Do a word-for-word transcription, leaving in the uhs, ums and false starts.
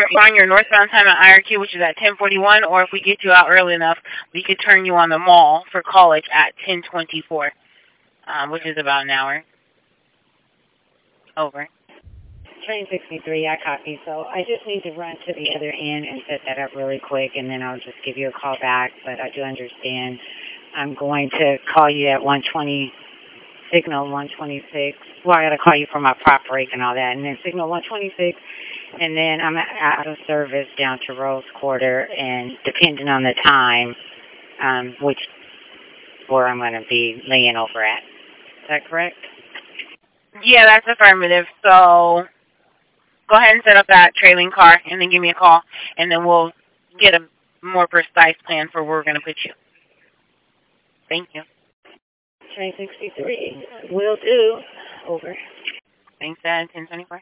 on your northbound time at I R Q, which is at ten forty-one, or if we get you out early enough, we could turn you on the mall for college at ten twenty-four, um, which is about an hour. Over. Train sixty-three, I copy. So I just need to run to the other end and set that up really quick, and then I'll just give you a call back. But I do understand I'm going to call you at one twenty, signal one twenty-six. Well, I got to call you for my prop break and all that, and then signal one twenty-six. And then I'm out of service down to Rose Quarter, and depending on the time, um, which where I'm going to be laying over at. Is that correct? Yeah, that's affirmative. So go ahead and set up that trailing car, and then give me a call, and then we'll get a more precise plan for where we're going to put you. Thank you. Train sixty-three. Will do. Over. Thanks, Dad. ten twenty-four.